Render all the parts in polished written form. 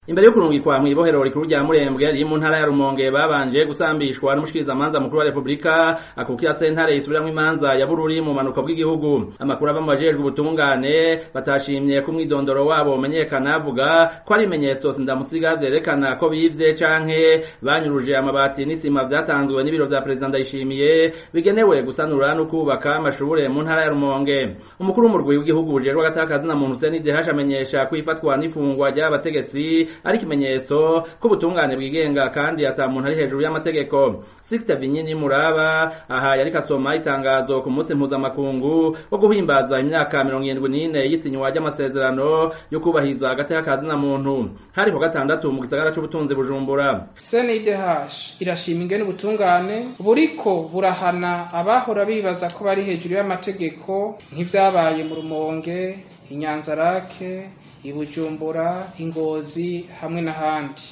Imbere yo kurungikwa mw'ibohero rikuru rya Murembwe riri mu ntara ya Rumonge babanje gusambishwa n'umushikirizamanza mukuru wa Republika akukira sentare isubiramwo imanza ya Bururi mu manuka bw'igihugu. Amakuru ava mu bajejwe ubutungane batashimye ku mwidondoro wabo umenyekana avuga ko ari ibimenyetso sindamusiga vyerekana ko bivye canke banyuruje amabati n'isima vyatanzwe n'ibiro vya Perezida Ndayishimiye bigenewe gusanura no kubaka amashure mu ntara ya Rumonge. Umukuru w'umurwi w'igihugu ujejwe agatakazi na muntu Hussein Dehash amenyesha ko ifatwa n'ifungwa ry'abategetsi ari ikimenyetso ko ubutungane bwigenga kandi ata muntu ari hejuru y'amategeko. Sixte Vinyini Muraba aha yariko asoma itangazo ku munsi mpuzamakungu wo guhimbaza imyaka 74 y'isinywa ry'amasezerano yo kubahiriza agatakazi na muntu. Hari ku gatandatu mu gisagara c'ubutunzi Bujumbura. Hussein Dehash irashima ingene ubutungane buriko burahana abahora bibaza ko bari hejuru y'amategeko nk'ivyabaye mu Rumonge, Inyanzarake, Ibujumbura, Ingozi hamwe n'ahandi.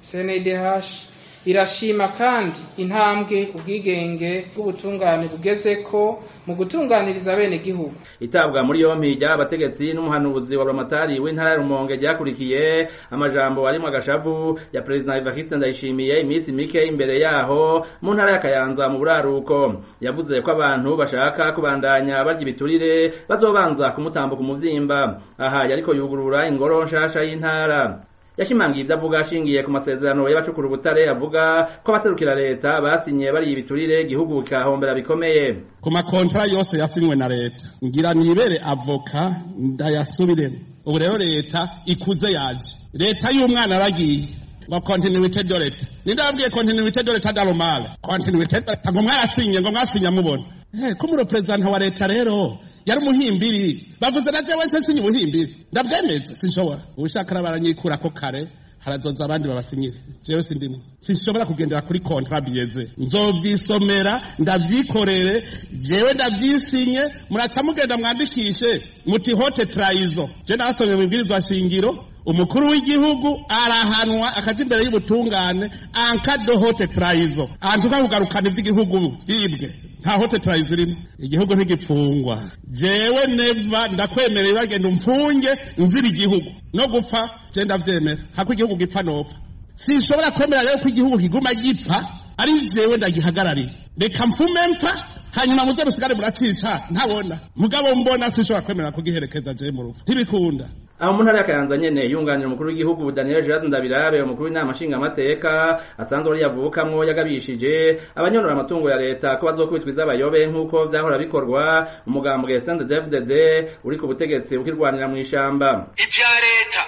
CNDH irashima kandi intambwe ubwigenge bw'ubutungane bugezeko mu gutunganiriza bene gihugu. Itabwa muri yompi ry'abategetsi n'umuhanuzi wa Buramatari w'intara ya Rumonge ryakurikiye amajambo arimo agashavu ya Perezida Evariste Ndayishimiye imisi mike imbere yaho mu ntara ya Kayanza mu buraruko. Yavuze ko abantu bashaka kubandanya barya ibiturire bazobanza kumutambuka umuvyimba. Aha yariko yugurura ingoro nshasha y'intara. Yashimangiye ivyo avuga ashingiye ku masezerano y'abacukura ubutare avuga ko abaserukira leta basinye bari ibiturire igihugu kikahombera bikomeye. Ku makontra yose yasinywe na leta ngira nibere avoka ndayasubiremo. Ubu rero leta ikuze yaje, leta y'umwana aragiye ngo continuité de l'État. Nindabwiye continuité de l'État normal. Continuité ngo mwarasinye ngo mwasinya mubona. Ko mu representant wa leta rero yari umuhimbiri bavuze na jewe nsinye ubuhimbiri ndabyemeza sinshobora ubushakara baranyikura ko kare harazoza abandi babasinyire jewe sindimo sinshobora kugendera kuri contrat bieze nzovyisomera ndavyikorere jewe ndavyisinye muraca mugenda mwandikishe muti hote traizo je nasomye mu bwirizwa shingiro umukuru w'igihugu arahanwa akaja imbere y'ubutungane ankado hote traizo antuka kugarukana ivy'igihugu byibwe nta hote traizo irimo igihugu ntigipfungwa jewe neva ndakwemerera bagenda umfunge nzira igihugu no gupfa je ndavyemera hako igihugu gipfa nopfa sinshobora kwemera rero ko igihugu kiguma gipfa ari jewe ndagihagarariye reka mfume mpfa hanyuma muze musigare muracica ntabona mugabo mbona sinshobora kwemera kugiherekeza je mu rufu ntibikunda. Aho mu ntara ya Kayanza nyene yunganira umukuru w'igihugu Daniel Gerard Ndabirabe umukuru w'inama nshingamateka asanzwe ari yavukamwo yagabishije abanyonora amatungo ya leta ko bazokubitwa iz'abayobe nk'uko vyahora bikorwa umugambwe CNDD-FDD uri ku butegetsi ukirwanira mu ishamba. Ivya leta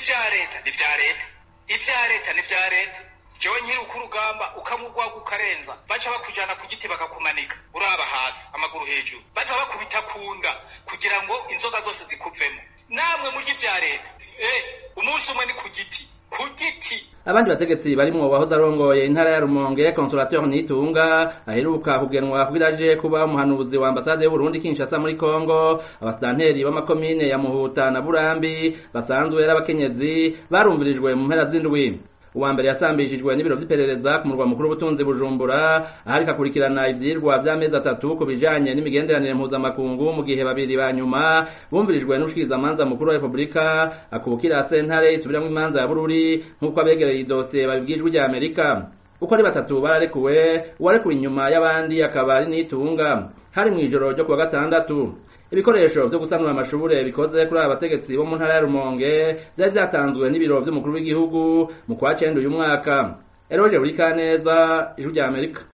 jewe nkiri ukurugamba ukamugwa gukarenza baca bakujana ku giti bakakumanika uraba hasi amaguru hejuru baca bakubita kunda kugira ngo inzoga zose zikuvemo namwe muri ivya leta umunsi umwe ni ku giti Abandi bategetsi barimwo wahoze arongoye intara ya Rumonge Consolateur Nitunga aheruka kugenwa kubiraje kuba umuhanuzi wa ambasade y'u Burundi Kinshasa muri Kongo. Abasitanteri b'amakomine ya Muhuta na Burambi basanzwe ari abakenyezi barumvirijwe mu mpera z'indwi. Uwa mbere yasambishijwe n'ibiro vy'iperereza ku murwa mukuru w'ubutunzi Bujumbura ahari kakurikirana ivyirwa vy'amezi 3 ku bijanye n'imigenderanire mpuzamakungu mu gihe babiri banyuma bumvirijwe n'umushikirizamanza mukuru wa Republika akubukira sentare isubiramwo imanza ya Bururi nk'uko abegereye idosiye babibwijwe rya Amerika. Uko ari batatu bararekuwe uwarekuwe inyuma y'abandi akaba ari Nitunga. Hari mw'ijoro ryo kuwa gatandatu ibikoresho vyo gusanura amashure bikoze kuri abategetsi bo mu ntara ya Rumonge vyari vyatanzwe n'ibiro vy'umukuru w'igihugu mu kwa 9 uyu mwaka. Eroje Burikaneza, Ijwi rya Amerika.